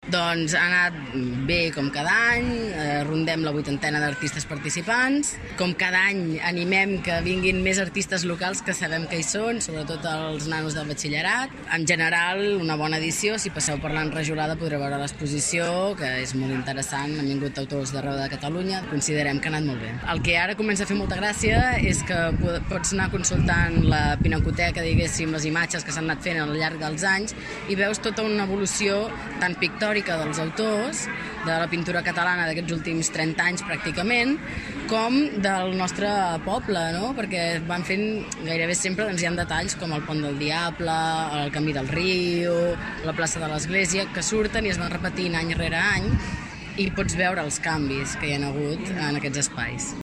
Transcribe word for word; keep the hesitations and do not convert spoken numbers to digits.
Doncs ha anat bé com cada any, eh, rondem la vuitantena d'artistes participants. Com cada any animem que vinguin més artistes locals que sabem que hi són, sobretot els nanos del batxillerat. En general, una bona edició. Si passeu per l'Enrajolada podreu veure l'exposició, que és molt interessant. Han vingut autors d'arreu de Catalunya. Considerem que ha anat molt bé. El que ara comença a fer molta gràcia és que pots anar consultant la pinacoteca, diguéssim, les imatges que s'han anat fent al llarg dels anys i veus tota una evolució tan pictòrica dels autors, de la pintura catalana d'aquests últims trenta anys pràcticament, com del nostre poble, no? Perquè van fent, gairebé sempre doncs, hi ha detalls com el Pont del Diable, el Camí del Riu, la plaça de l'Església, que surten i es van repetint any rere any i pots veure els canvis que hi ha hagut en aquests espais.